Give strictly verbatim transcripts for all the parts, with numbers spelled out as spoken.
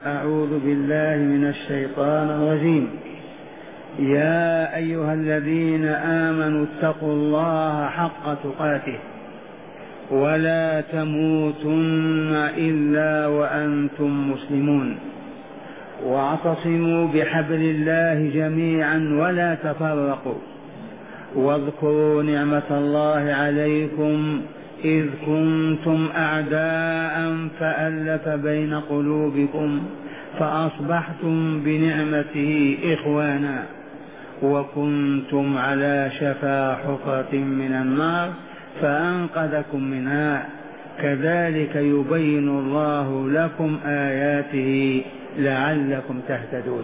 أعوذ بالله من الشيطان الرجيم. يا أيها الذين آمنوا اتقوا الله حق تقاته ولا تموتن إلا وأنتم مسلمون، واعتصموا بحبل الله جميعا ولا تفرقوا، واذكروا نعمة الله عليكم إذ كنتم أعداء فألف بين قلوبكم فأصبحتم بنعمته إخوانا، وكنتم على شفا حفرة من النار فأنقذكم منها، كذلك يبين الله لكم آياته لعلكم تهتدون.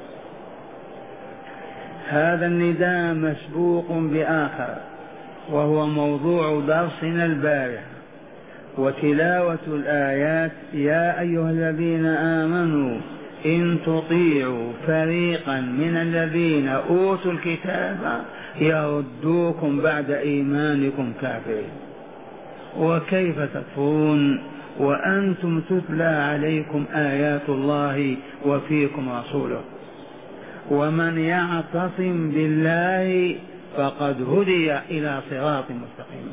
هذا النداء مسبوق بآخر وهو موضوع درسنا البارح، وتلاوة الآيات: يا أيها الذين آمنوا إن تطيعوا فريقا من الذين أوتوا الكتاب يردوكم بعد إيمانكم كافرين. وكيف تكفرون وأنتم تتلى عليكم آيات الله وفيكم رسوله؟ ومن يعتصم بالله فقد هدي إلى صراط مستقيم.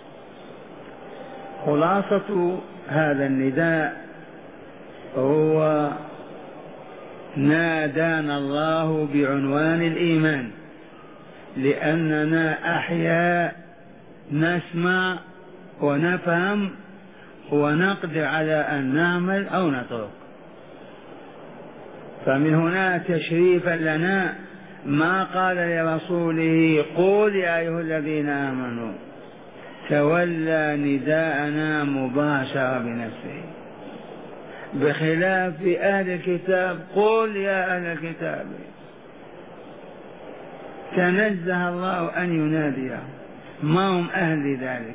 خلاصة هذا النداء هو نادانا الله بعنوان الإيمان، لأننا أحياء نسمع ونفهم ونقدر على أن نعمل أو نترك. فمن هنا تشريفا لنا ما قال لرسوله: قل يا أيها الذين آمنوا، تولى نداءنا مباشرة بنفسه، بخلاف أهل الكتاب: قل يا أهل الكتاب. تنزه الله أن ينادي، ما هم أهل ذلك،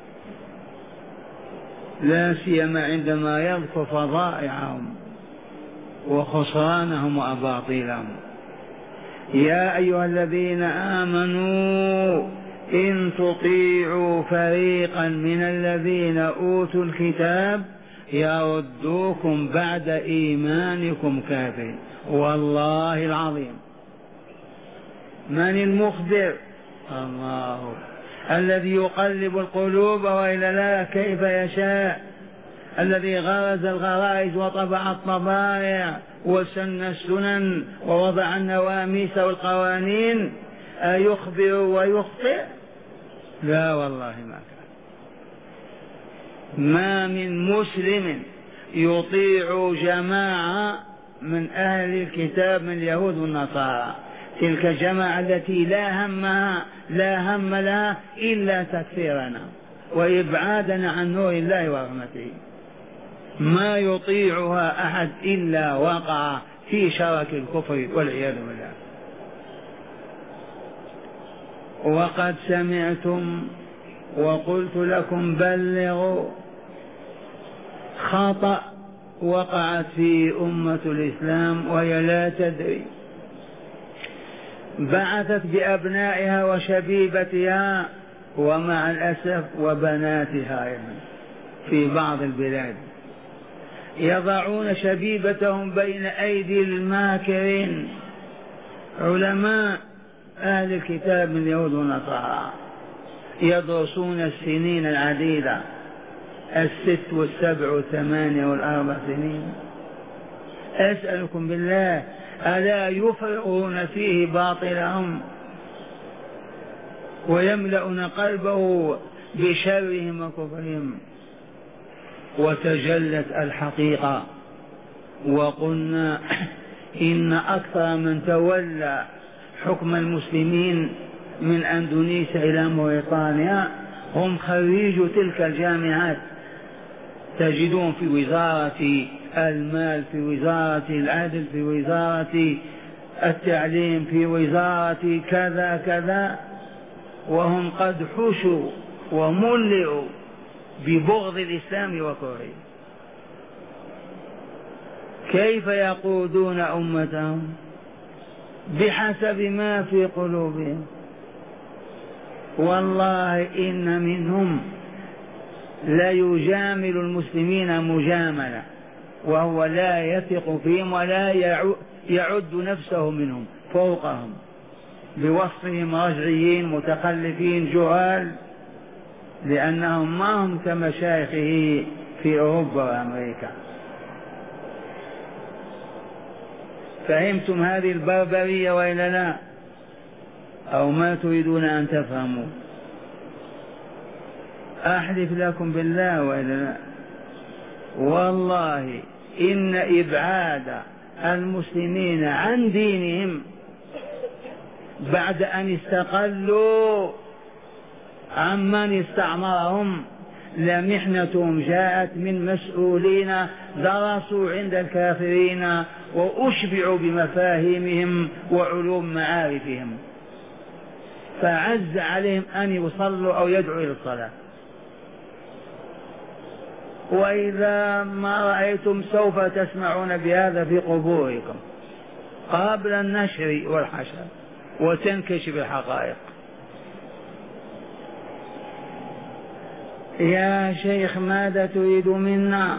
لا سيما عندما يذكر فضائعهم وخسرانهم وأباطيلهم. يا أيها الذين آمنوا إن تطيعوا فريقا من الذين أوتوا الكتاب يردوكم بعد إيمانكم كافرين. والله العظيم، من المخبر؟ الله الذي يقلب القلوب وإلا لا كيف يشاء، الذي غرز الغرائز وطبع الطبائع وسن السنن ووضع النواميس والقوانين، أيخبر ويخطئ؟ لا والله ما كان. ما من مسلم يطيع جماعة من أهل الكتاب من اليهود والنصارى، تلك الجماعة التي لا همها لا هم لها إلا تكفيرنا وإبعادنا عن نور الله ورحمته، ما يطيعها أحد إلا وقع في شرك الكفر والعياذ بالله. وقد سمعتم وقلت لكم بلغوا، خطأ وقعت في أمة الإسلام وهي لا تدري، بعثت بأبنائها وشبيبتها ومع الأسف وبناتها يعني في بعض البلاد، يضعون شبيبتهم بين أيدي الماكرين علماء أهل الكتاب من اليهود والنصارى، يدرسون السنين العديدة، الست والسبع والثمانية والأربع سنين. أسألكم بالله، ألا يفرغون فيه باطلهم ويملؤون قلبه بشرهم وكفرهم؟ وتجلت الحقيقة وقلنا إن أكثر من تولى حكم المسلمين من أندونيسيا إلى موريطانيا هم خريج تلك الجامعات، تجدون في وزارة المال، في وزارة العدل، في وزارة التعليم، في وزارة كذا كذا، وهم قد حشوا وملئوا ببغض الإسلام وكفره. كيف يقودون أمتهم؟ بحسب ما في قلوبهم. والله إن منهم لا يجامل المسلمين مجاملة، وهو لا يثق فيهم ولا يعد نفسه منهم فوقهم، بوصفهم رجعيين متخلفين جهال، لأنهم ما هم كمشايخه في أوروبا وأمريكا. فهمتم هذه البربرية وإلا لا؟ أو ما تريدون أن تفهموا؟ أحلف لكم بالله وإلا لا، والله إن إبعاد المسلمين عن دينهم بعد أن استقلوا عمن استعمرهم لمحنتهم جاءت من مسؤولين درسوا عند الكافرين وأشبعوا بمفاهيمهم وعلوم معارفهم، فعز عليهم أن يصلوا أو يدعوا إلى الصلاة. وإذا ما رأيتم سوف تسمعون بهذا في قبوركم قبل النشر والحشر وتنكشف الحقائق. يا شيخ ماذا تريد منا؟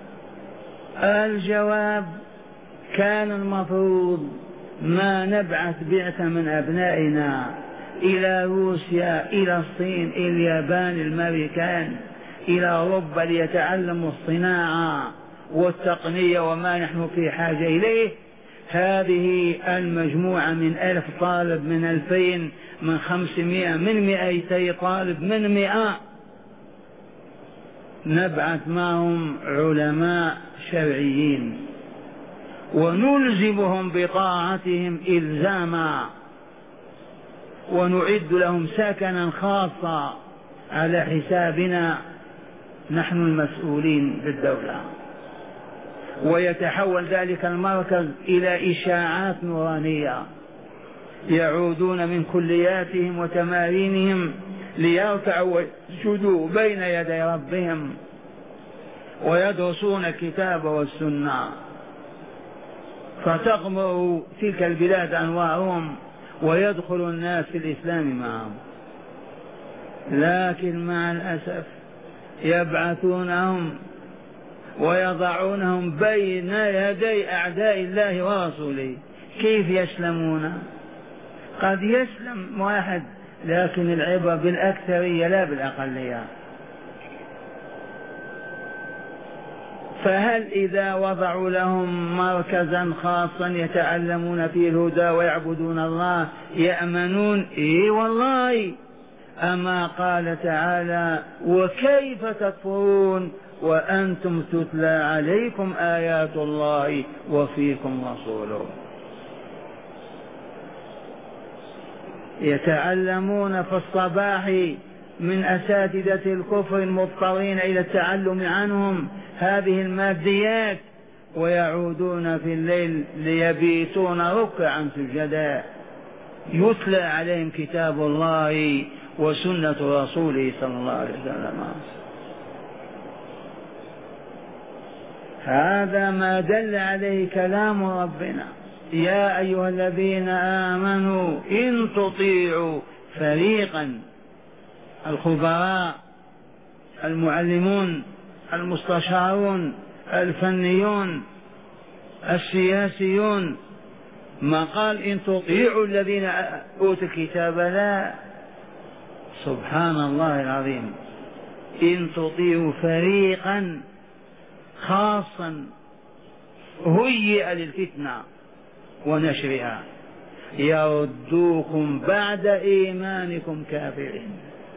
الجواب كان المفروض ما نبعث بعثة من أبنائنا إلى روسيا إلى الصين إلى اليابان الأمريكان إلى أوروبا ليتعلموا الصناعة والتقنية وما نحن في حاجة إليه. هذه المجموعة من ألف طالب من ألفين من خمسمائة من مئتي طالب من مئة نبعث معهم علماء شرعيين ونلزمهم بطاعتهم إلزاما ونعد لهم سكنا خاصا على حسابنا نحن المسؤولين بالدولة، ويتحول ذلك المركز إلى إشاعات نورانية يعودون من كلياتهم وتمارينهم ليرفعوا ويسجدوا بين يدي ربهم ويدرسون الكتاب والسنة، فتغمر تلك البلاد أنوارهم ويدخل الناس في الإسلام معهم. لكن مع الأسف يبعثونهم ويضعونهم بين يدي أعداء الله ورسوله. كيف يسلمون؟ قد يسلم واحد، لكن العبرة بالأكثرية لا بالأقلية. فهل إذا وضعوا لهم مركزا خاصا يتعلمون فيه الهدى ويعبدون الله يأمنون؟ إيه والله. أما قال تعالى وكيف تكفرون وأنتم تتلى عليكم آيات الله وفيكم رسوله. يتعلمون في الصباح من أساتذة الكفر المضطرين إلى التعلم عنهم هذه الماديات، ويعودون في الليل ليبيتون ركعا سجدا يتلى عليهم كتاب الله وسنة رسوله صلى الله عليه وسلم. هذا ما دل عليه كلام ربنا: يا أيها الذين آمنوا إن تطيعوا فريقا، الخبراء المعلمون المستشارون الفنيون السياسيون، ما قال إن تطيعوا الذين أوتوا الكتاب، لا، سبحان الله العظيم، إن تطيعوا فريقا خاصا هيئ للفتنة ونشرها يردوكم بعد إيمانكم كافرين.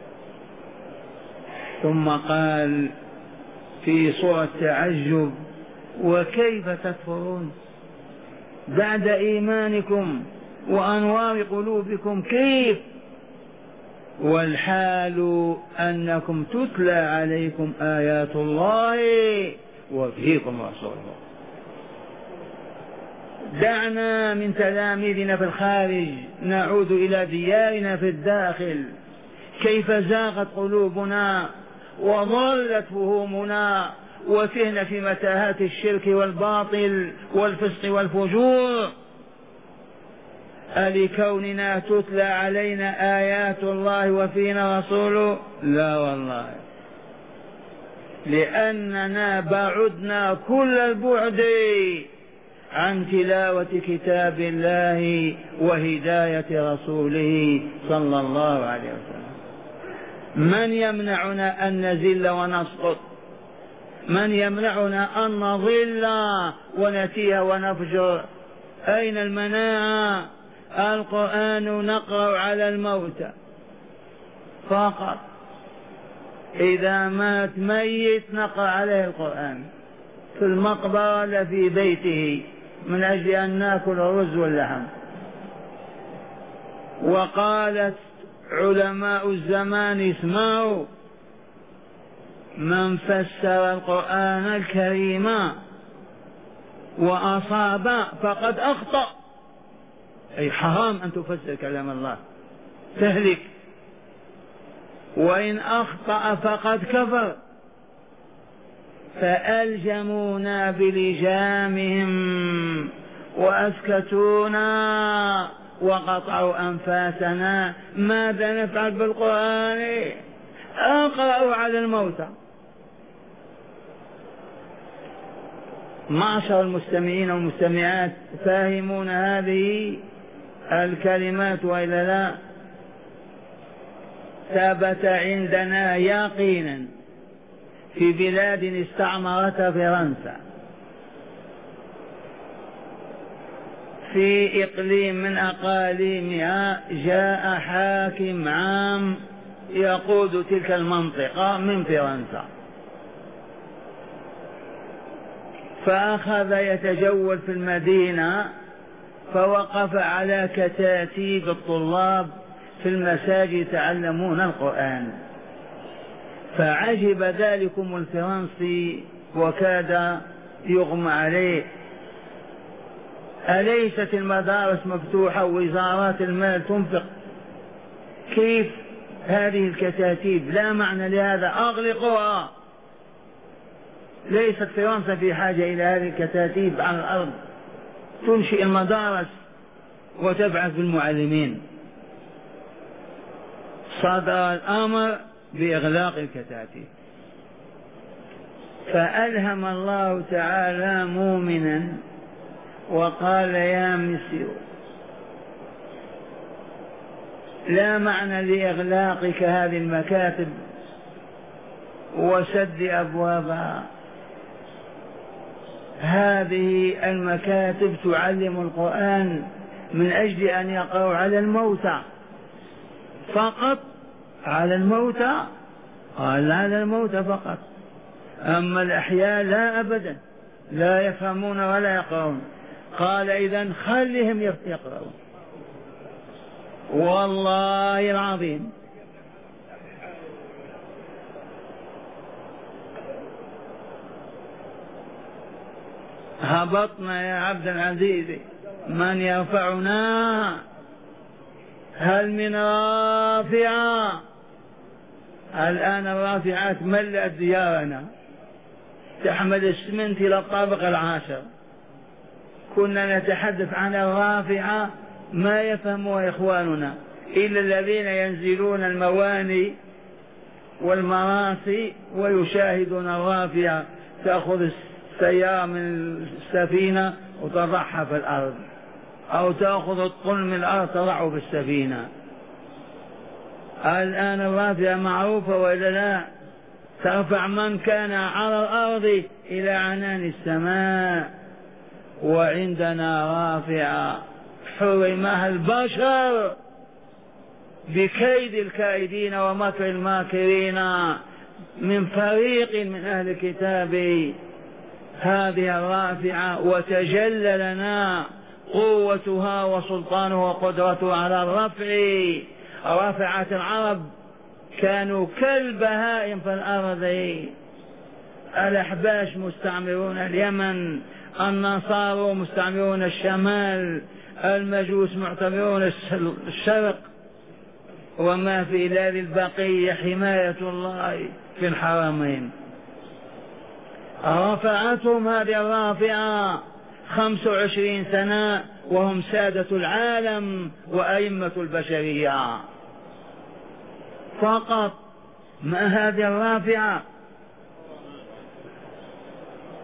ثم قال في سورة التعجب: وكيف تكفرون بعد إيمانكم وأنوار قلوبكم، كيف والحال أنكم تتلى عليكم آيات الله وفيكم رسوله. دعنا من تلاميذنا في الخارج نعود إلى ديارنا في الداخل. كيف زاغت قلوبنا وضلت فهومنا وتهنا في متاهات الشرك والباطل والفسق والفجور ألكوننا تتلى علينا آيات الله وفينا رسوله؟ لا والله. لأننا بعدنا كل البعد عن تلاوة كتاب الله وهداية رسوله صلى الله عليه وسلم. من يمنعنا أن نزل ونسقط؟ من يمنعنا أن نضل ونتيه ونفجر؟ أين المناعة؟ القرآن نقرأ على الموتى فقط، إذا مات ميت نقرأ عليه القرآن في المقبرة ولا في بيته من أجل أن نأكل الرز واللحم. وقالت علماء الزمان اسمعوا: من فسر القرآن الكريم وأصاب فقد أخطأ، أي حرام أن تفسر كلام الله تهلك، وإن أخطأ فقد كفر. فألجمونا بلجامهم وأسكتونا وقطعوا أنفاسنا. ماذا نفعل بالقرآن؟ أقرأوا على الموتى. معشر المستمعين والمستمعات، فاهمون هذه الكلمات وإلا لا؟ ثبت عندنا يقينا في بلاد استعمرتها فرنسا، في إقليم من أقاليمها، جاء حاكم عام يقود تلك المنطقة من فرنسا، فأخذ يتجول في المدينة، فوقف على كتاتيب الطلاب في المساجد يتعلمون القرآن، فعجب ذلكم الفرنسي وكاد يغمى عليه. أليست المدارس مفتوحة ووزارات المال تنفق؟ كيف هذه الكتاتيب؟ لا معنى لهذا، أغلقوها. ليست فرنسا في حاجة إلى هذه الكتاتيب على الأرض، تنشئ المدارس وتبعث بالمعلمين. صدر الأمر بإغلاق الكتاتيب، فألهم الله تعالى مؤمنا وقال: يا مصر لا معنى لإغلاقك هذه المكاتب وسد أبوابها، هذه المكاتب تعلم القرآن من أجل أن يقرأوا على الموتى فقط. على الموتى؟ قال على الموتى فقط، أما الأحياء لا أبدا، لا يفهمون ولا يقرؤون. قال: إذن خلهم يقرؤون. والله العظيم هبطنا يا عبد العزيز، من يرفعنا؟ هل من رافعة؟ الآن الرافعات ملأت ديارنا، تحمل السمنت إلى الطابق العاشر. كنا نتحدث عن الرافعة، ما يفهمها إخواننا إلا الذين ينزلون المواني والمراسي ويشاهدون الرافعة، تأخذ السيارة من السفينة وتضعها في الأرض، أو تأخذ الطن من الأرض تضعه في السفينة. الآن الرافعة معروفة وإلا لا؟ ترفع من كان على الأرض إلى عنان السماء. وعندنا رافعة حرمها البشر بكيد الكائدين ومكر الماكرين من فريق من أهل الكتاب. هذه الرافعة وتجلى لنا قوتها وسلطانها وقدرتها على الرفع. رافعة العرب كانوا كالبهائم في الأرض. الأحباش مستعمرون اليمن، النصارى مستعمرون الشمال، المجوس معتبرون الشرق، وما في ذلك البقية حماية الله في الحرمين. رفعتهم هذه الرافعة خمس وعشرين سنة وهم سادة العالم وأئمة البشرية فقط. ما هذه الرافعة؟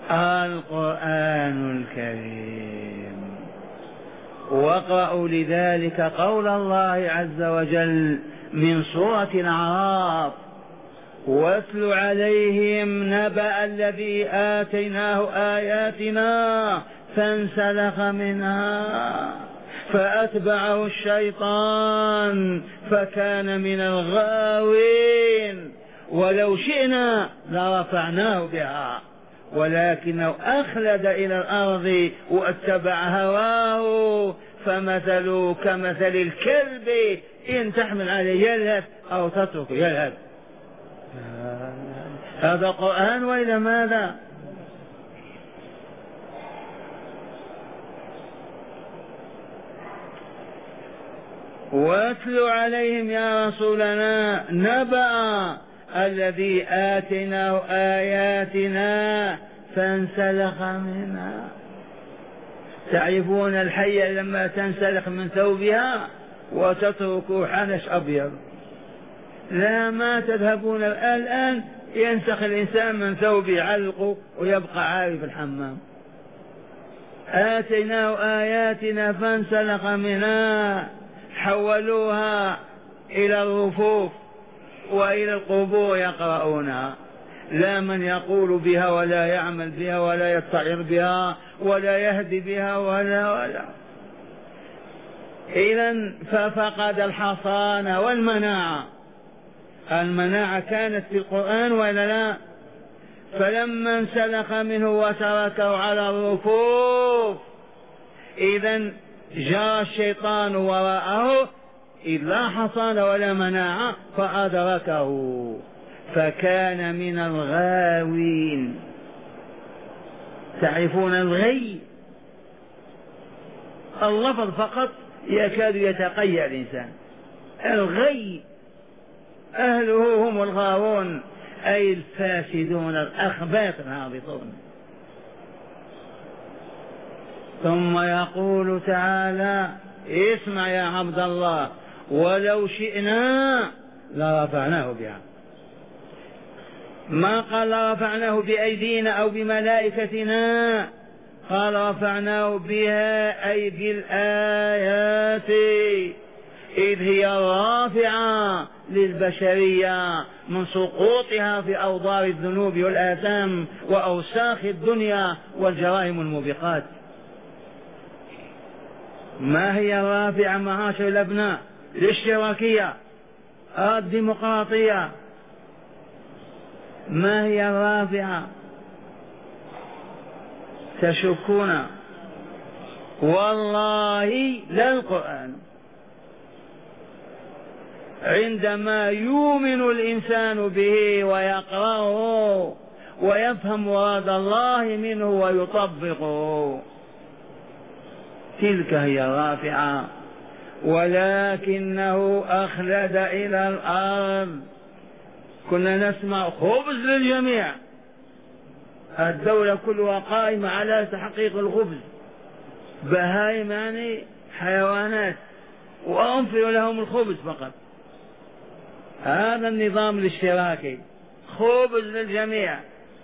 القرآن الكريم. واقرأوا لذلك قول الله عز وجل من سورة الأعراف: واتل عليهم نبأ الذي آتيناه آياتنا فانسلخ منها فأتبعه الشيطان فكان من الغاوين ولو شئنا لرفعناه بها ولكنه أخلد إلى الأرض واتبع هواه فمثله كمثل الكلب إن تحمل عليه يلهث أو تتركه يلهث. هذا قرآن وإلى ماذا؟ واتل عليهم يا رسولنا نبأ الذي آتيناه آياتنا فانسلخ منها. تعرفون الحية لما تنسلخ من ثوبها وتترك حنش أبيض؟ لا، ما تذهبون الآن ينسخ الإنسان من ثوبه علقه ويبقى عاري في الحمام. آتيناه آياتنا فانسلخ منها، حولوها إلى الرفوف وإلى القبور يقرؤونها، لا من يقول بها ولا يعمل بها ولا يتعظ بها ولا يهدي بها ولا ولا إذن ففقد الحصانة والمناعة. المناعة كانت في القرآن ولا لا؟ فلما انسلخ منه وتركه على الرفوف إذن جاء الشيطان وراءه إذ لا حصان ولا مناعة فأدركه فكان من الغاوين. تعرفون الغي؟ اللفظ فقط يكاد يتقيأ الإنسان. الغي أهله هم الغاوون، أي الفاسدون الأخباث الهابطون. ثم يقول تعالى: اسمع يا عبد الله، ولو شئنا لرفعناه بها. ما قال رفعناه بأيدينا أو بملائكتنا، قال رفعناه بها أي بالآيات، إذ هي رافعة للبشرية من سقوطها في أوضار الذنوب والآثام وأوساخ الدنيا والجرائم الموبقات. ما هي الرافعة معاشر الأبناء؟ الاشتراكية، الديمقراطية. ما هي الرافعة؟ تشكون؟ والله لا القرآن. عندما يؤمن الإنسان به ويقرأه ويفهم مراد الله منه ويطبقه، تلك هي الرافعة. ولكنه أخلد إلى الأرض. كنا نسمع خبز للجميع، الدولة كلها قائمة على تحقيق الخبز، بهائم يعني حيوانات، وأنفر لهم الخبز فقط. هذا النظام الاشتراكي، خبز للجميع.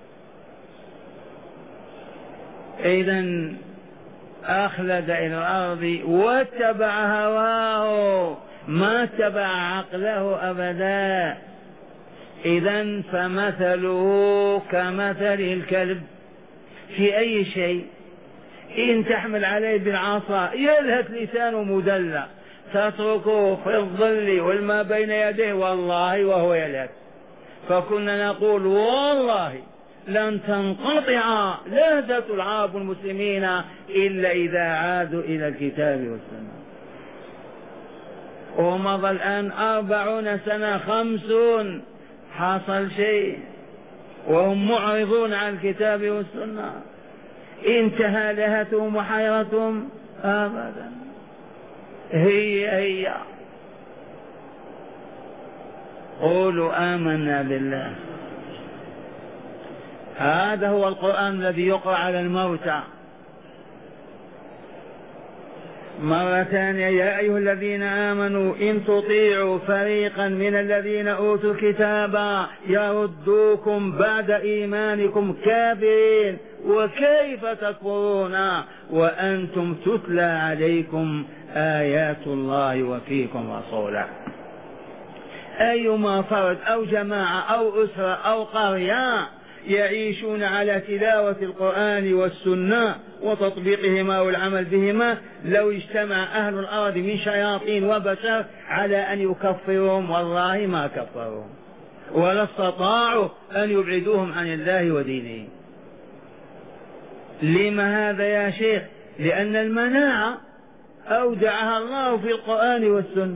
إذن أخلد إلى الأرض واتبع هواه، ما اتبع عقله أبدا. إذن فمثله كمثل الكلب في أي شيء، إن تحمل عليه بالعصا يلهث لسانه مدلى، تتركه في الظل والما بين يديه والله وهو يلهث. فكنا نقول والله لن تنقطع لهثة العرب المسلمين إلا إذا عادوا إلى الكتاب والسنة. ومضى الآن أربعون سنة خمسون، حصل شيء وهم معرضون عن الكتاب والسنة؟ انتهى لهثهم وحيرتهم؟ أبدا. هي هي قولوا آمنا بالله. هذا هو القرآن الذي يقرأ على الموتى. مرة ثانية يا أيها الذين آمنوا إن تطيعوا فريقا من الذين أوتوا الكتاب يردوكم بعد إيمانكم كافرين وكيف تكفرون وأنتم تتلى عليكم آيات الله وفيكم رسوله. أيما فرد أو جماعة أو أسرة أو قرية يعيشون على تلاوة القرآن والسنة وتطبيقهما والعمل بهما، لو اجتمع أهل الأرض من شياطين وبشر على أن يكفرهم والله ما كفرهم ولا استطاعوا أن يبعدوهم عن الله ودينه. لما هذا يا شيخ؟ لأن المناعة أودعها الله في القرآن والسنة.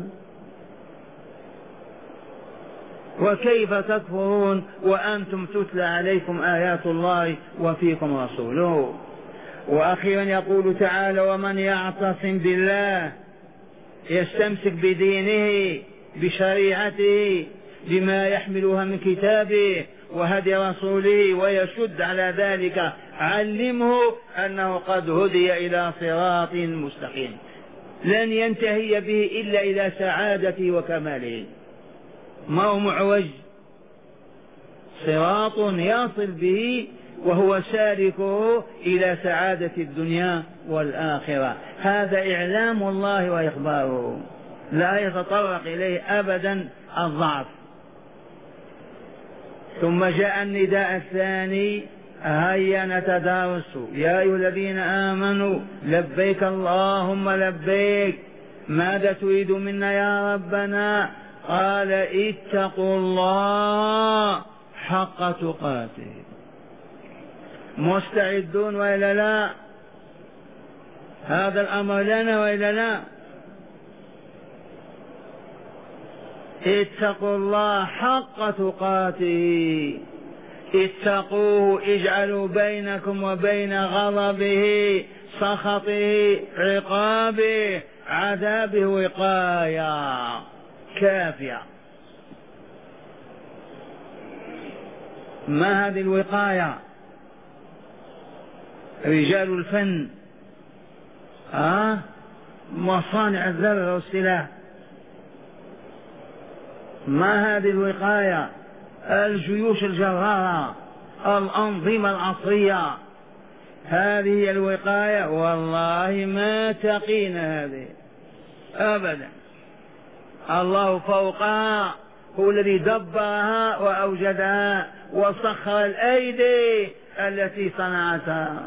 وكيف تكفرون وأنتم تتلى عليكم آيات الله وفيكم رسوله. وأخيرا يقول تعالى ومن يعتصم بالله يستمسك بدينه بشريعته بما يحملها من كتابه وهدي رسوله ويشد على ذلك علمه أنه قد هدي إلى صراط مستقيم لن ينتهي به إلا إلى سعادته وكماله، ما هو معوج، صراط يصل به وهو سالكه إلى سعادة الدنيا والآخرة. هذا إعلام الله وإخباره لا يتطرق إليه أبدا الضعف. ثم جاء النداء الثاني هيا نتدارس يا أيها الذين آمنوا لبيك اللهم لبيك، ماذا تريد منا يا ربنا؟ قال اتقوا الله حق تقاته. مستعدون وإلا لا؟ هذا الأمر لنا وإلا لا؟ اتقوا الله حق تقاته، اتقوه، اجعلوا بينكم وبين غضبه سخطه عقابه عذابه وقاية كافية. ما هذه الوقاية؟ رجال الفن آه؟ مصانع الذر والسلاح. ما هذه الوقاية؟ الجيوش الجرارة، الأنظمة العصرية، هذه هي الوقاية. والله ما تقينا هذه أبدا، الله فوقها، هو الذي دبرها وأوجدها وسخر الأيدي التي صنعتها.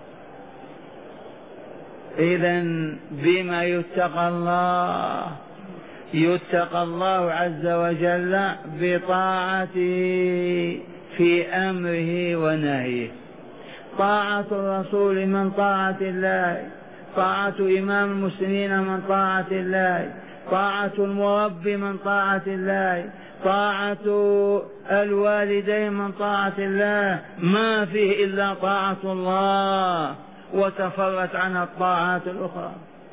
إذن بما يتقى الله؟ يتقى الله عز وجل بطاعته في أمره ونهيه. طاعة الرسول من طاعة الله، طاعة إمام المسلمين من طاعة الله، طاعة المربي من طاعة الله، طاعة الوالدين من طاعة الله، ما فيه إلا طاعة الله وتفرت عنها الطاعات الأخرى.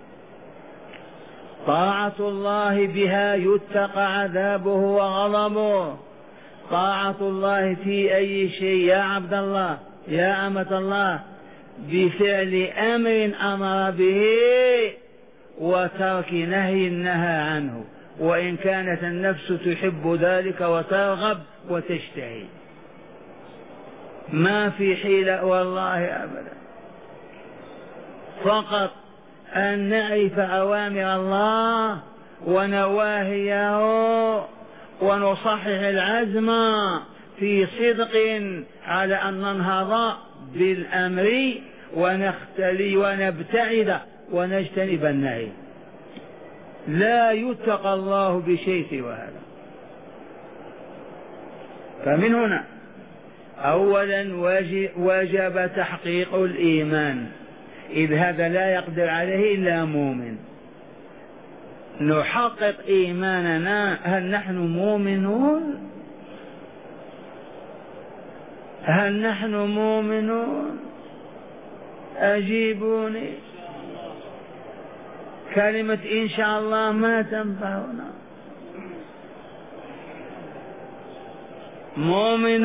طاعة الله بها يتقى عذابه وغضبه. طاعة الله في أي شيء يا عبد الله يا أمة الله؟ بفعل أمر أمر به وترك نهي نهى عنه، وإن كانت النفس تحب ذلك وترغب وتشتهي. ما في حيلة والله أبدا، فقط أن نعرف أوامر الله ونواهيه ونصحح العزم في صدق على أن ننهض بالأمر ونختلي ونبتعد ونجتنب النهي. لا يتقى الله بشيء سوى هذا. فمن هنا أولا وجب تحقيق الإيمان، إذ هذا لا يقدر عليه إلا مؤمن. نحقق إيماننا. هل نحن مؤمنون؟ هل نحن مؤمنون؟ أجيبوني. كلمة إن شاء الله ما تنفعنا.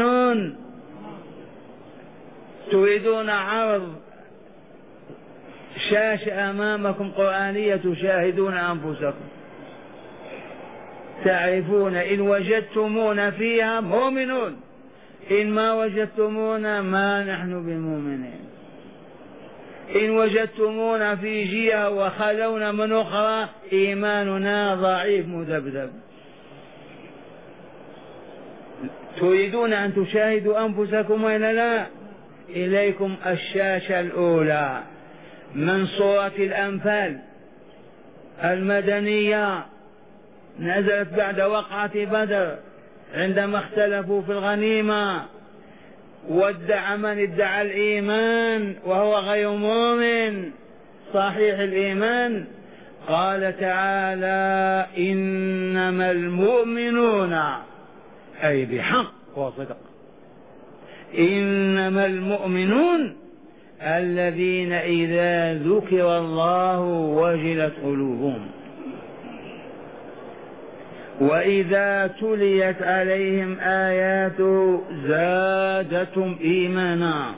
مؤمنون. تريدون عرض شاشة أمامكم قرآنية تشاهدون أنفسكم، تعرفون إن وجدتمونا فيها مؤمنون، إن ما وجدتمونا ما نحن بمؤمنين، إن وجدتمونا في جهة وخلونا من أخرى إيماننا ضعيف مذبذب. تريدون أن تشاهدوا أنفسكم وإلا لا؟ إليكم الشاشة الأولى من سورة الأنفال المدنية، نزلت بعد وقعة بدر عندما اختلفوا في الغنيمة، وادعى من ادعى الإيمان وهو غير مؤمن صحيح الإيمان. قال تعالى إنما المؤمنون، أي بحق وصدق، إنما المؤمنون الذين إذا ذكر الله وجلت قلوبهم وإذا تليت عليهم آياته زادتهم إيمانا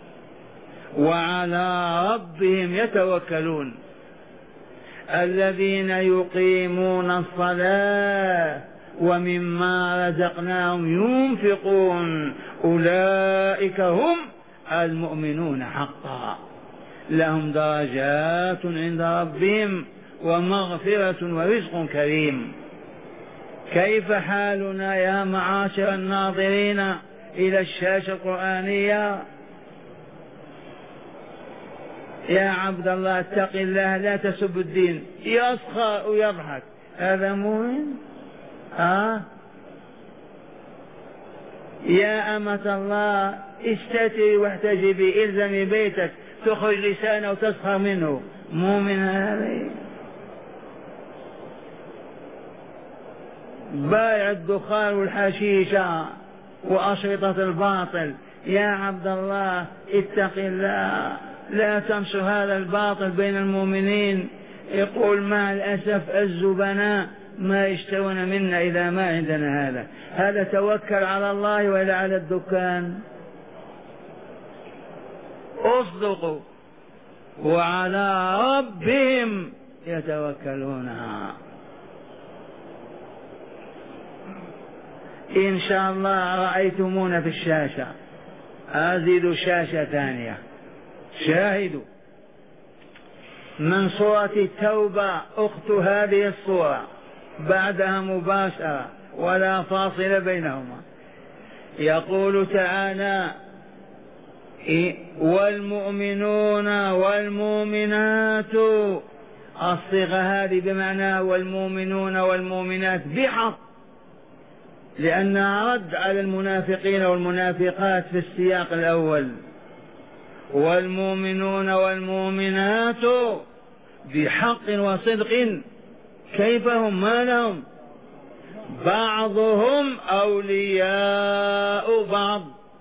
وعلى ربهم يتوكلون، الذين يقيمون الصلاة ومما رزقناهم ينفقون أولئك هم المؤمنون حقا، لهم درجات عند ربهم ومغفرة ورزق كريم. كيف حالنا يا معاشر الناظرين إلى الشاشة القرآنية؟ يا عبد الله اتق الله لا تسب الدين، يسخر ويضحك، هذا مؤمن؟ آه؟ يا أمة الله استتري واحتجبي، الزمي بيتك، تخرج لسانه وتسخر منه، مؤمن هذا؟ بايع الدخان والحشيشة وأشرطة الباطل، يا عبد الله اتق الله لا تنشر هذا الباطل بين المؤمنين. يقول مع الأسف الزبناء ما يشترون منا إذا ما عندنا هذا. هذا توكل على الله ولا على الدكان؟ اصدقوا وعلى ربهم يتوكلون. إن شاء الله رأيتمونا في الشاشة، أزيد شاشة ثانية، شاهدوا من سورة التوبة أخت هذه السورة، بعدها مباشرة ولا فاصل بينهما. يقول تعالى والمؤمنون والمؤمنات، الصيغة هذه بمعنى والمؤمنون والمؤمنات بحق، لأنها رد على المنافقين والمنافقات في السياق الأول. والمؤمنون والمؤمنات بحق وصدق، كيف هم؟ ما لهم؟ بعضهم أولياء بعض.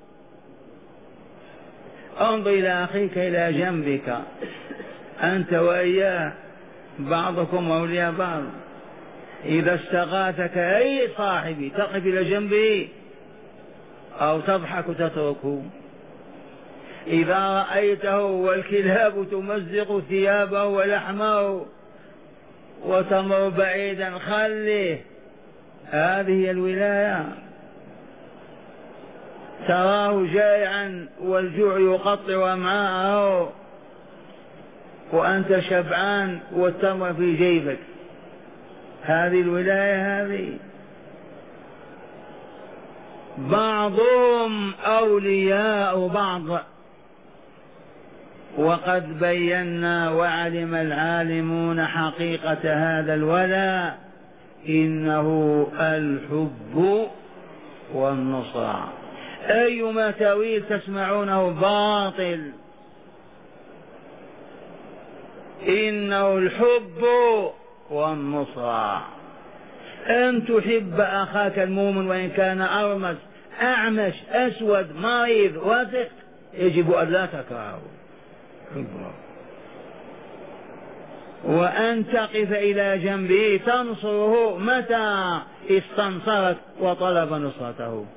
انظر إلى أخيك إلى جنبك، أنت وإياه بعضكم أولياء بعض. إذا استغاثك أي صاحبي تقف إلى جنبه أو تضحك تتركه. إذا رأيته والكلاب تمزق ثيابه ولحمه وتمر بعيدا خليه، هذه الولاية. تراه جائعا والجوع يقطع أمعاءه وأنت شبعان والتمر في جيبك، هذه الولاية. هذه بعضهم أولياء بعض. وقد بينا وعلم العالمون حقيقة هذا الولاء، إنه الحب والنصرة. أيما تأويل تسمعونه باطل، إنه الحب والنصرة. أن تحب أخاك المؤمن وإن كان أرمس أعمش أسود مريض وثق، يجب أن لا تكرهه، وأن تقف إلى جنبه تنصره متى استنصرك وطلب نصرته.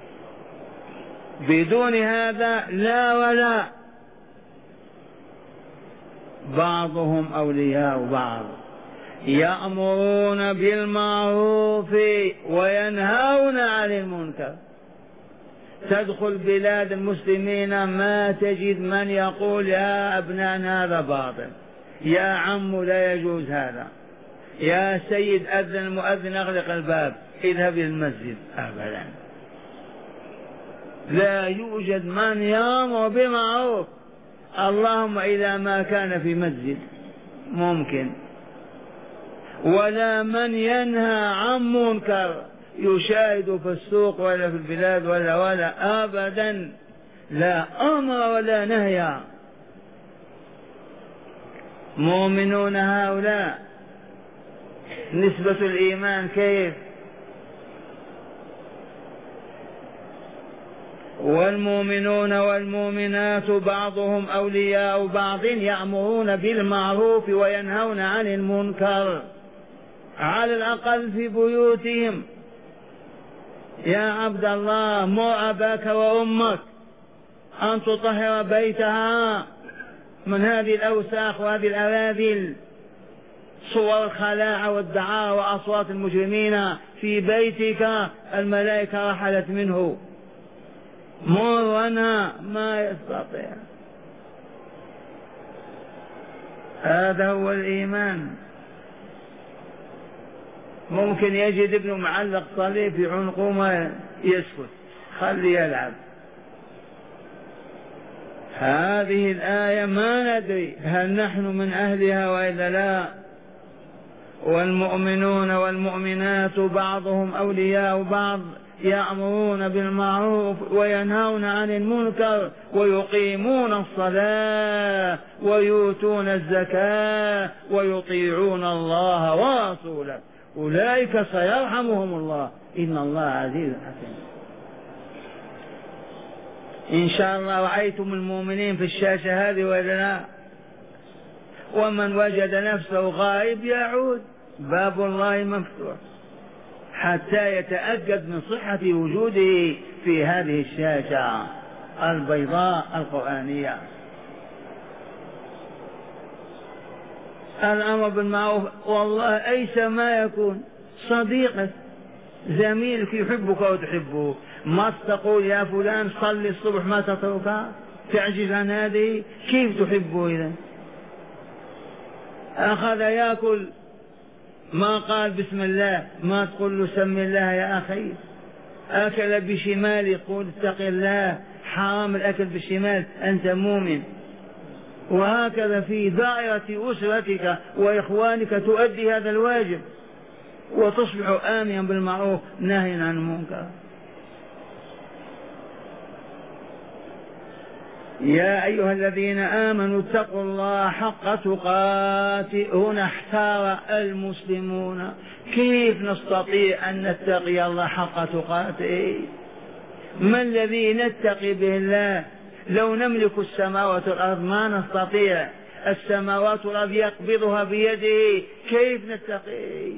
بدون هذا لا ولا. بعضهم أولياء بعض، يأمرون بالمعروف وينهون عن المنكر. تدخل بلاد المسلمين ما تجد من يقول يا أبنائنا هذا باطل، يا عم لا يجوز هذا، يا سيد أذن المؤذن أغلق الباب اذهب إلى المسجد، أبدا. لا يوجد من يأمر بمعروف، اللهم إذا ما كان في مسجد ممكن، ولا من ينهى عن منكر يشاهد في السوق ولا في البلاد ولا ولا أبدا، لا أمر ولا نهي. مؤمنون هؤلاء نسبة الإيمان كيف؟ والمؤمنون والمؤمنات بعضهم أولياء بعض يأمرون بالمعروف وينهون عن المنكر، على الأقل في بيوتهم. يا عبد الله مر أباك وأمك أن تطهر بيتها من هذه الأوساخ وهذه الأراذل، صور الخلاعة والدعارة وأصوات المجرمين في بيتك، الملائكة رحلت منه. مر وانا ما يستطيع. هذا هو الإيمان. ممكن يجد ابنه معلق صليب في عنقه ما يسكت، خلي يلعب. هذه الآية ما ندري هل نحن من أهلها وإلا لا. والمؤمنون والمؤمنات بعضهم أولياء بعض يأمرون بالمعروف وينهون عن المنكر ويقيمون الصلاة ويؤتون الزكاة ويطيعون الله ورسوله، أولئك سيرحمهم الله إن الله عزيز حكيم. إن شاء الله رأيتم المؤمنين في الشاشة هذه ولا لا؟ ومن وجد نفسه غائب يعود، باب الله مفتوح حتى يتأكد من صحة وجوده في هذه الشاشة البيضاء القرآنية. الأمر بالمعروف، والله أيس ما يكون صديقك زميلك يحبك وتحبه، ما تقول يا فلان صلي الصبح ما تتركه، تعجز عن هذه، كيف تحبه إذا؟ أخذ يأكل ما قال بسم الله، ما تقول له سم الله يا أخي. أكل بشمال يقول اتق الله، حرام الأكل بالشمال، أنت مؤمن. وهكذا في دائرة أسرتك وإخوانك تؤدي هذا الواجب وتصبح آمنا بالمعروف ناهيا عن المنكر. يا أيها الذين آمنوا اتقوا الله حق تقاته. هنا احتار المسلمون كيف نستطيع أن نتقي الله حق تقاته؟ ما الذي نتقي به الله؟ لو نملك السماوات والأرض ما نستطيع، السماوات والأرض يقبضها بيده، كيف نتقي؟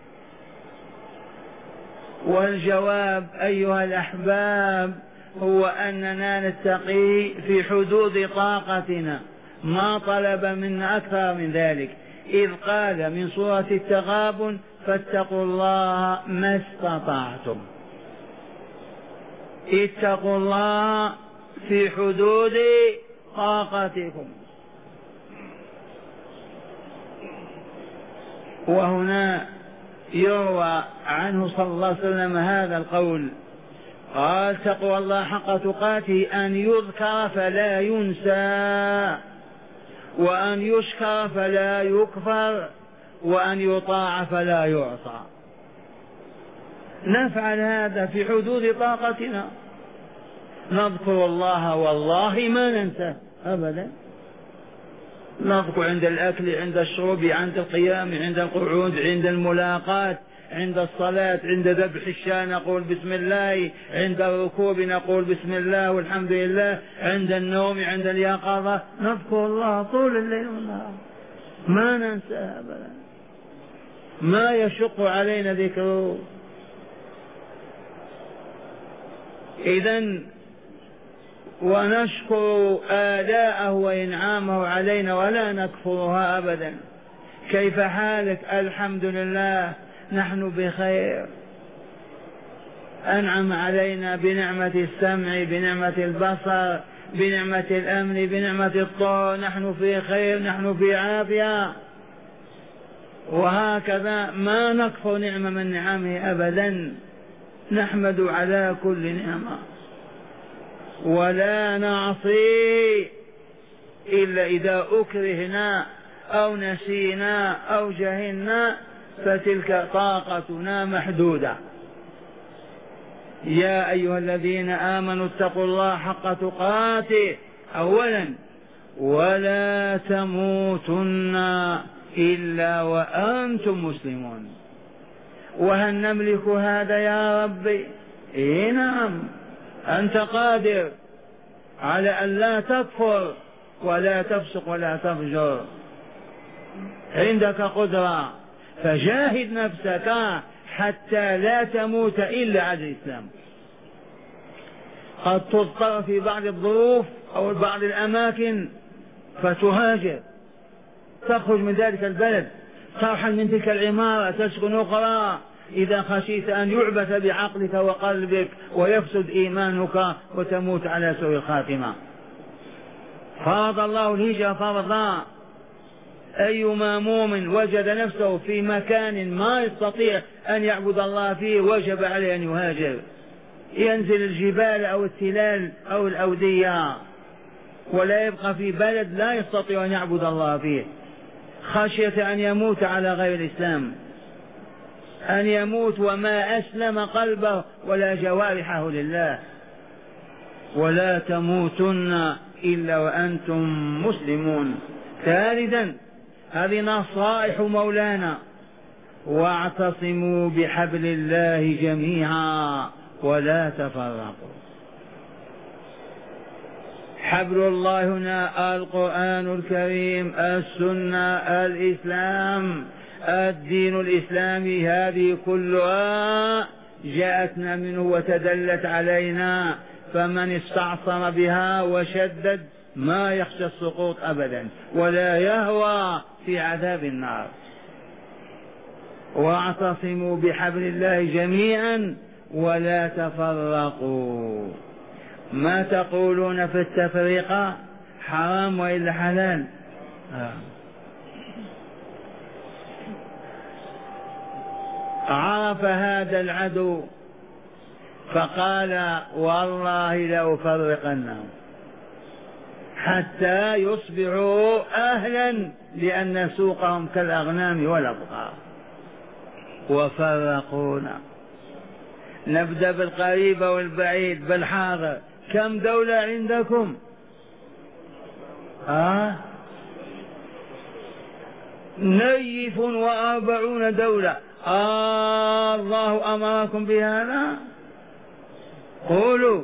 والجواب أيها الأحباب هو أننا نتقي في حدود طاقتنا، ما طلب منا أكثر من ذلك، إذ قال من سورة التغابن فاتقوا الله ما استطعتم. اتقوا الله في حدود طاقتكم. وهنا يروى عنه صلى الله عليه وسلم هذا القول، قال تقوى الله حق تقاته أن يذكر فلا ينسى، وأن يشكر فلا يكفر، وأن يطاع فلا يعصى. نفعل هذا في حدود طاقتنا، نذكر الله والله ما ننسى أبدا، نذكر عند الأكل، عند الشرب، عند القيام، عند القعود، عند الملاقات، عند الصلاة، عند ذبح الشاة نقول بسم الله، عند الركوب نقول بسم الله والحمد لله، عند النوم، عند اليقظة نذكر الله طول الليل والنهار ما ننسى أبدا، ما يشق علينا ذكره. إذن ونشكر آلاءه وإنعامه علينا ولا نكفرها أبدا. كيف حالك؟ الحمد لله نحن بخير. أنعم علينا بنعمة السمع، بنعمة البصر، بنعمة الأمن، بنعمة الطهر، نحن في خير، نحن في عافية. وهكذا ما نكفر نعمة من نعمه أبدا، نحمد على كل نعمة ولا نعصي إلا إذا أكرهنا أو نسينا أو جهلنا، فتلك طاقتنا محدودة. يا أيها الذين آمنوا اتقوا الله حق تقاته أولا ولا تموتن إلا وأنتم مسلمون. وهل نملك هذا يا ربي؟ إيه نعم، أنت قادر على أن لا تكفر ولا تفسق ولا تفجر، عندك قدرة، فجاهد نفسك حتى لا تموت إلا على الإسلام. قد تضطر في بعض الظروف أو بعض الأماكن فتهاجر، تخرج من ذلك البلد، ترحل من تلك العمارة، تسكن أخرى، إذا خشيت أن يعبث بعقلك وقلبك ويفسد إيمانك وتموت على سوء الخاتمة. فرض الله الهجرة فرضا، أيما مؤمن وجد نفسه في مكان ما يستطيع أن يعبد الله فيه وجب عليه أن يهاجر، ينزل الجبال أو التلال أو الأودية، ولا يبقى في بلد لا يستطيع أن يعبد الله فيه، خشية أن يموت على غير الإسلام، أن يموت وما أسلم قلبه ولا جوارحه لله. ولا تموتن إلا وأنتم مسلمون. ثالثا، هذه نصائح مولانا: واعتصموا بحبل الله جميعا ولا تفرقوا. حبل الله هنا القرآن الكريم، السنة، الإسلام، الدين الإسلامي، هذه كلها جاءتنا منه وتدلت علينا، فمن استعصم بها وشدد ما يخشى السقوط أبدا ولا يهوى في عذاب النار. واعتصموا بحبل الله جميعا ولا تفرقوا. ما تقولون في التفرقة؟ حرام وإلا حلال؟ آه. عرف هذا العدو فقال: والله لأفرقنهم حتى يصبحوا أهلا لأن سوقهم كالأغنام والأبقار. وفرقونا. نبدأ بالقريب والبعيد بالحاضر. كم دولة عندكم؟ آه؟ نيف وأربعون دولة. آه الله أمركم بهذا؟ قولوا.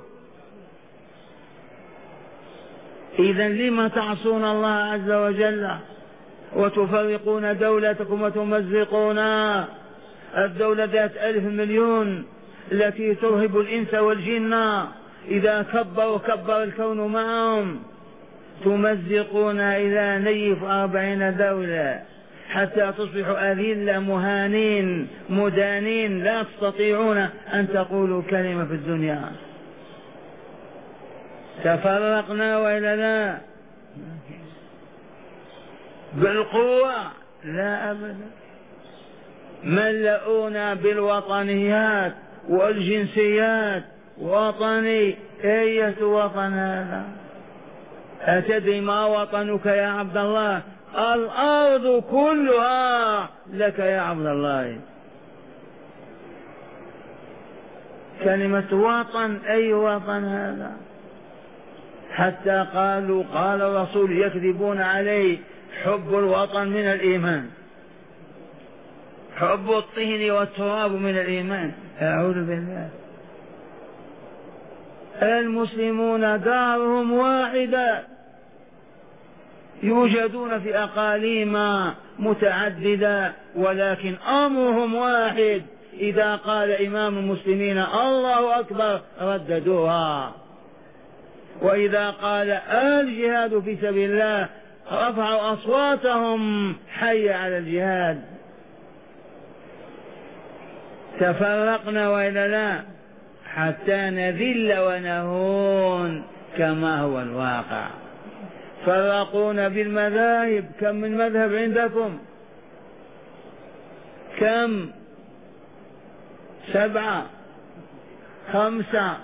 إذن لما تعصون الله عز وجل وتفرقون دولتكم وتمزقون الدولة ذات ألف مليون التي ترهب الإنس والجن؟ إذا كبروا كبر الكون معهم. تمزقون إلى نيف أربعين دولة حتى تصبحوا أذلة مهانين مدانين لا تستطيعون أن تقولوا كلمة في الدنيا. تفرقنا وإلا لا؟ بالقوة؟ لا أبدا. ملؤونا بالوطنيات والجنسيات. وطني أية وطن هذا؟ أتدري ما وطنك يا عبد الله؟ الأرض كلها لك يا عبد الله. كلمة وطن، أي وطن هذا؟ حتى قالوا قال الرسول يكذبون عليه: حب الوطن من الإيمان، حب الطين والتراب من الإيمان. أعوذ بالله. المسلمون دارهم واحدة، يوجدون في أقاليم متعددة ولكن أمرهم واحد. إذا قال إمام المسلمين الله أكبر رددوها. وإذا قال الجهاد في سبيل الله رفعوا أصواتهم حي على الجهاد. تفرقنا وإلا لا حتى نذل ونهون كما هو الواقع. فرقونا بالمذاهب، كم من مذهب عندكم؟ كم؟ سبعة، خمسة،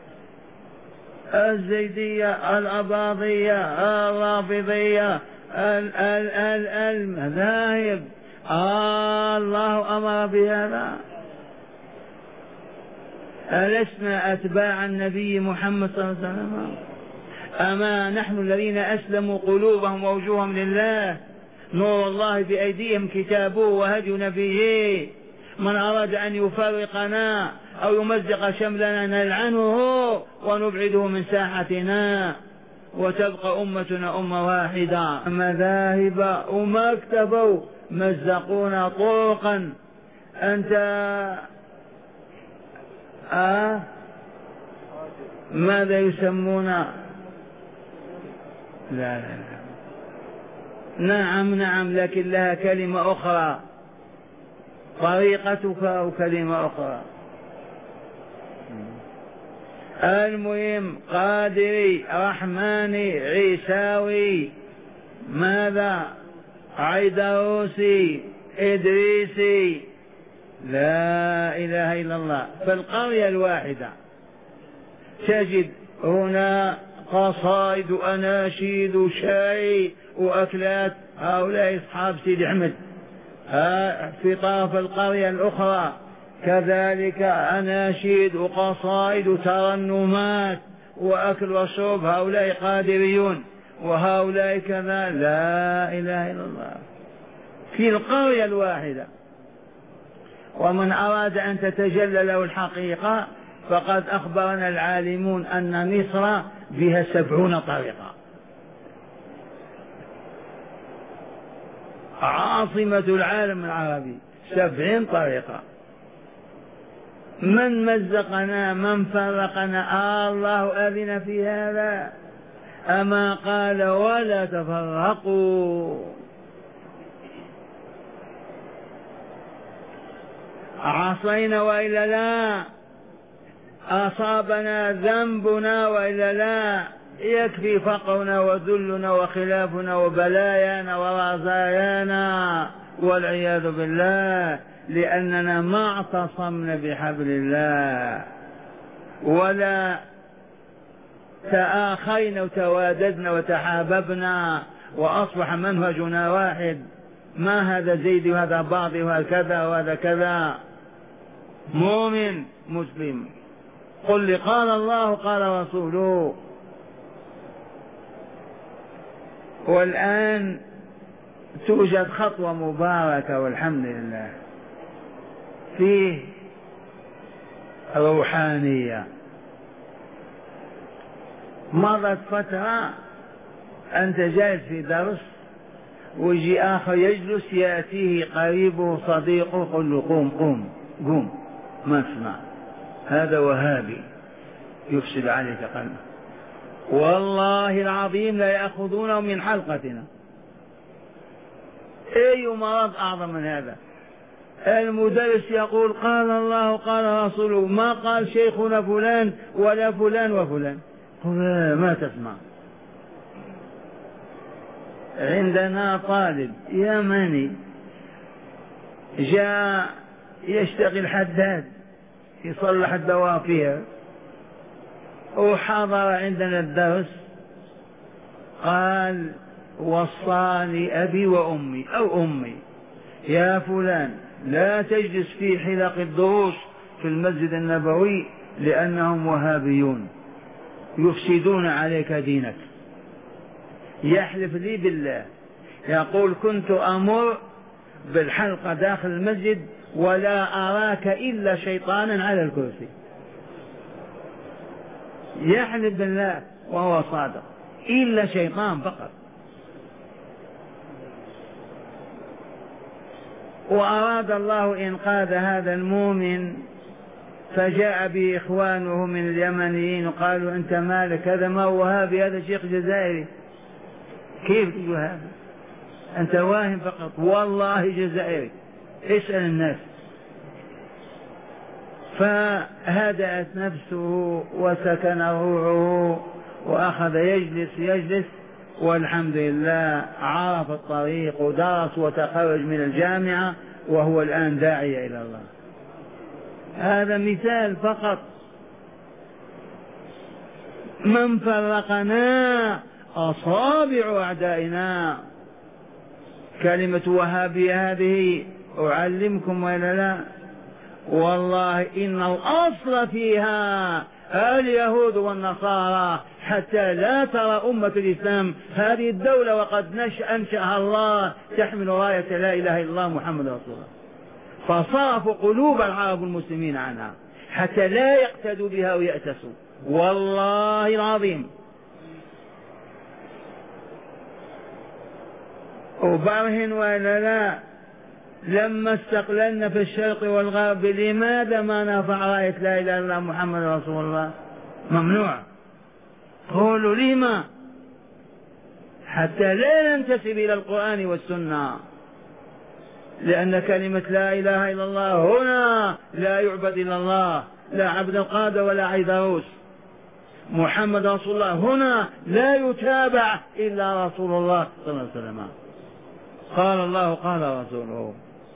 الزيدية، الأباضية، الرافضية، المذاهب. آه الله أمر بهذا. ألسنا أتباع النبي محمد صلى الله عليه وسلم؟ أما نحن الذين أسلموا قلوبهم ووجوههم لله، نور الله بأيديهم كتابه وهدي نبيه. من أراد أن يفرقنا أو يمزق شملنا نلعنه ونبعده من ساحتنا، وتبقى أمتنا أمة واحدة. مذاهب وما اكتفوا، مزقونا طرقا. أنت آه ماذا يسمون؟ لا لا لا نعم نعم، لكن لها كلمة أخرى، طريقتك أو كلمة أخرى. المهم قادري، رحماني، عيساوي، ماذا، عيدروسي، إدريسي، لا إله إلا الله. فالقرية الواحدة تجد هنا قصائد وأناشيد وشاي وأكلات، هؤلاء أصحاب سيد أحمد. في طرف القرية الأخرى كذلك أناشيد وقصائد وترنمات وأكل وشرب، هؤلاء قادريون وهؤلاء كذا. لا إله إلا الله في القرية الواحدة. ومن أراد أن تتجلى له الحقيقة فقد أخبرنا العالمون أن مصر بها سبعون طريقة، عاصمة العالم العربي، سبعين طريقة. من مزقنا، من فرقنا؟ آه الله أذن في هذا. أما قال ولا تفرقوا؟ عصينا وإلا لا؟ أصابنا ذنبنا وإلا لا؟ يكفي فقرنا وذلنا وخلافنا وبلايانا ورزايانا والعياذ بالله، لأننا ما اعتصمنا بحبل الله ولا تآخينا وتواددنا وتحاببنا وأصبح منهجنا واحد. ما هذا زيدي وهذا باطي وهذا كذا وهذا كذا. مؤمن مسلم، قل لي قال الله قال رسوله. والآن توجد خطوة مباركة والحمد لله، فيه روحانية. مضت فترة أنت جالس في درس ويجي آخر يجلس يأتيه قريبه صديقه يقول له قوم قوم قوم، ما اسمع، هذا وهابي يفسد عليك قلبك. والله العظيم لا يأخذونه من حلقتنا. أي مرض أعظم من هذا؟ المدرس يقول قال الله قال رسوله، ما قال شيخنا فلان ولا فلان وفلان، ما تسمع. عندنا طالب يمني جاء يشتغل حداد يصلح الدوافير، وحضر عندنا الدرس، قال وصاني أبي وأمي أو أمي يا فلان لا تجلس في حلق الدروس في المسجد النبوي لأنهم وهابيون يفسدون عليك دينك. يحلف لي بالله، يقول كنت أمر بالحلقة داخل المسجد ولا أراك إلا شيطانا على الكرسي. يحلف بالله وهو صادق، إلا شيطان فقط. وأراد الله إنقاذ هذا المؤمن فجاء به إخوانه من اليمنيين وقالوا أنت مالك، هذا ما هو وهابي، هذا شيخ جزائري، كيف تقول هذا؟ أنت واهم فقط، والله جزائري، اسأل الناس. فهدأت نفسه وسكن روعه وأخذ يجلس يجلس والحمد لله عرف الطريق ودرس وتخرج من الجامعة وهو الآن داعية إلى الله. هذا مثال فقط. من فرقنا؟ أصابع أعدائنا. كلمة وهابية هذه أعلمكم ولا لا؟ والله إن الأصل فيها اليهود والنصارى، حتى لا ترى أمة الإسلام هذه الدولة وقد نشأ أنشأها الله تحمل راية لا إله إلا الله محمد رسول الله، فصرفوا قلوب العرب المسلمين عنها حتى لا يقتدوا بها ويأتسوا، والله العظيم. وبرهن ولا لا؟ لما استقللنا في الشرق والغرب لماذا ما نرفع راية لا إله إلا الله محمد رسول الله؟ ممنوع. قولوا لما؟ حتى لا ننتسب إلى القرآن والسنة، لأن كلمة لا إله إلا الله هنا لا يعبد إلا الله، لا عبد القادة ولا عيدروس. محمد رسول الله هنا لا يتابع إلا رسول الله صلى الله عليه وسلم، قال الله قال رسوله.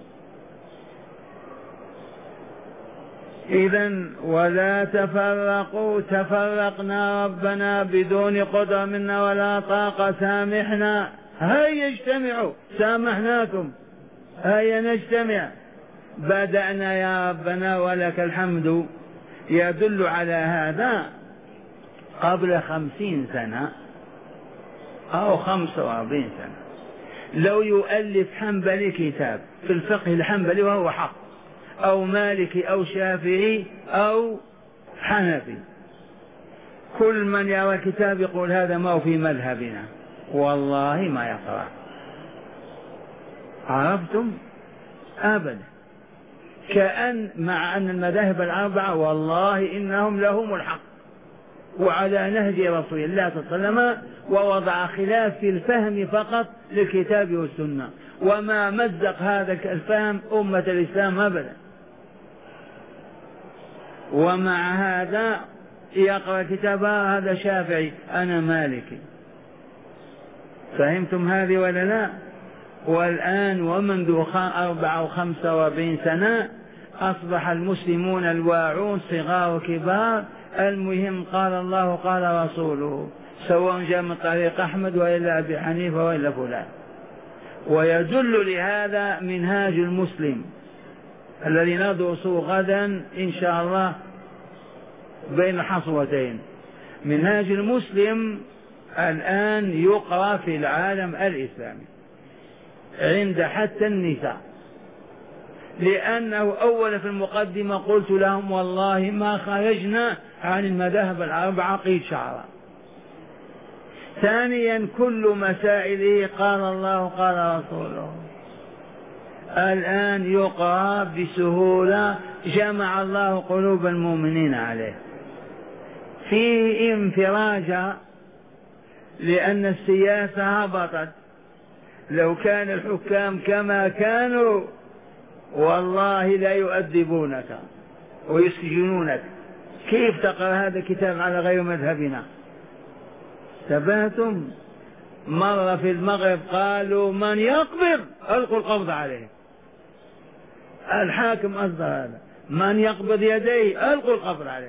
إذن ولا تفرقوا، تفرقنا ربنا بدون قدرة منا ولا طاقة، سامحنا، هيا اجتمعوا، سامحناكم، هيا نجتمع. بدأنا يا ربنا ولك الحمد. يدل على هذا قبل خمسين سنة أو خمسة وأربعين سنة لو يؤلف حنبلي كتاب في الفقه الحنبلي وهو حق، أو مالكي أو شافعي أو حنفي، كل من يرى الكتاب يقول هذا ما هو في مذهبنا، والله ما يقرأ. عرفتم؟ أبدا. كأن مع أن المذاهب الأربعة والله إنهم لهم الحق وعلى نهج رسول الله صلى الله عليه وسلم، ووضع خلاف في الفهم فقط للكتاب والسنة، وما مزق هذا الفهم أمة الإسلام أبدا. ومع هذا يقرأ كتابها هذا شافعي أنا مالكي. فهمتم هذه ولا لا؟ والآن ومنذ أربعة وخمسة وأربعين سنة أصبح المسلمون الواعون صغار وكبار، المهم قال الله قال رسوله، سواء جاء من طريق أحمد وإلا أبي حنيفة وإلا فلان. ويدل لهذا منهاج المسلم الذي ندرسه غدا إن شاء الله بين حصوتين. منهاج المسلم الآن يقرأ في العالم الإسلامي عند حتى النساء، لأنه أولا في المقدمة قلت لهم والله ما خرجنا عن المذاهب الأربعة قيد شعرا. ثانيا كل مسائله قال الله قال رسوله. الآن يقرأ بسهولة، جمع الله قلوب المؤمنين عليه. فيه انفراج لأن السياسة هبطت. لو كان الحكام كما كانوا والله لا يؤدبونك ويسجنونك. كيف تقرأ هذا الكتاب على غير مذهبنا؟ تبهتم. مرة في المغرب قالوا من يقبض ألقوا القبض عليه، الحاكم أصدر هذا، من يقبض يديه ألقوا القبض عليه.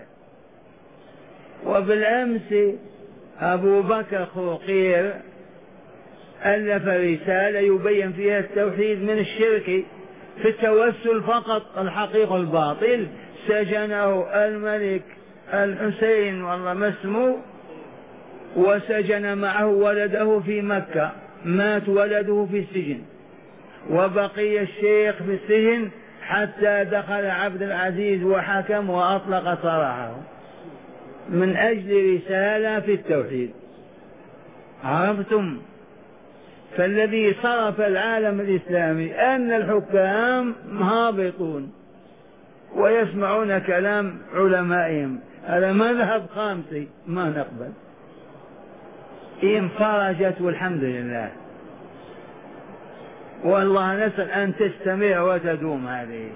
وبالأمس أبو بكر خوقير ألف رسالة يبين فيها التوحيد من الشرك في التوسل فقط، الحقيقة الباطل. سجنه الملك الحسين والله ما اسمه، وسجن معه ولده في مكة، مات ولده في السجن، وبقي الشيخ في السجن حتى دخل عبد العزيز وحكم وأطلق سراحه من أجل رسالة في التوحيد. عرفتم؟ فالذي صرف العالم الإسلامي أن الحكام هابطون، ويسمعون كلام علمائهم. هذا مذهب خامسي ما نقبل. انفرجت والحمد لله، والله نسأل أن تستمر وتدوم هذه.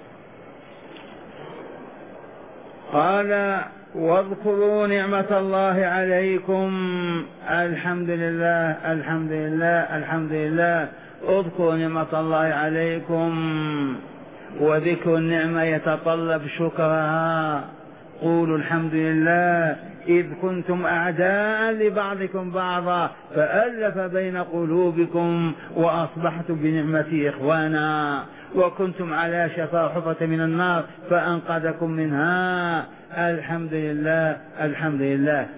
قال واذكروا نعمة الله عليكم. الحمد لله الحمد لله الحمد لله. اذكروا نعمة الله عليكم، وذكر النعمة يتطلب شكرها. قولوا الحمد لله إذ كنتم أعداء لبعضكم بعضا فألف بين قلوبكم وأصبحتم بنعمتي إخوانا، وكنتم على شفا حفرة من النار فأنقذكم منها. الحمد لله الحمد لله.